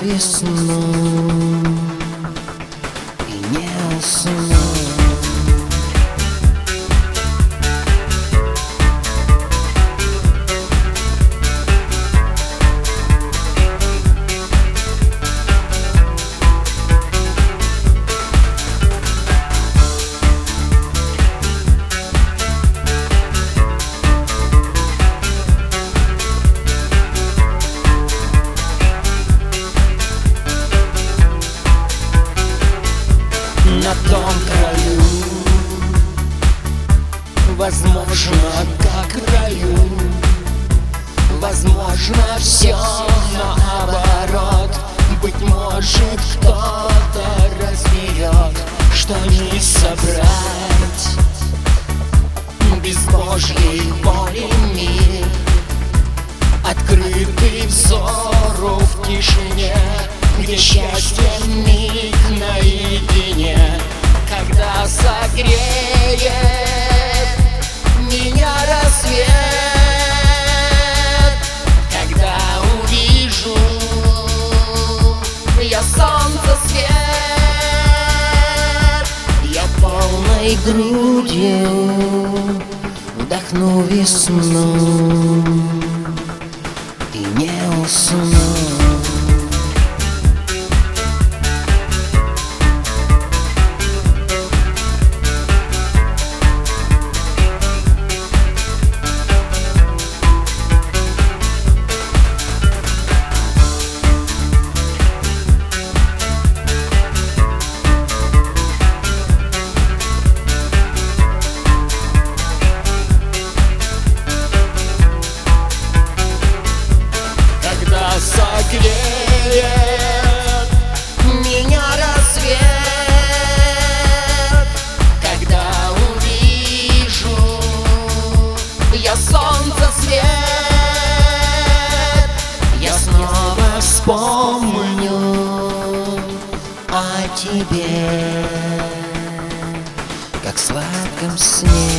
весну и не усну. На том краю, возможно, как раю, возможно, все наоборот. Быть может, кто-то разберет, что не собрать без Божьей воли мир, открытый взору в тишине, где счастье миг наедине, когда согреет меня рассвет, когда увижу я солнце свет, я полной грудью вдохну весну и не усну. Согреет меня рассвет, когда увижу я солнце свет, я снова вспомню о тебе, как в сладком сне.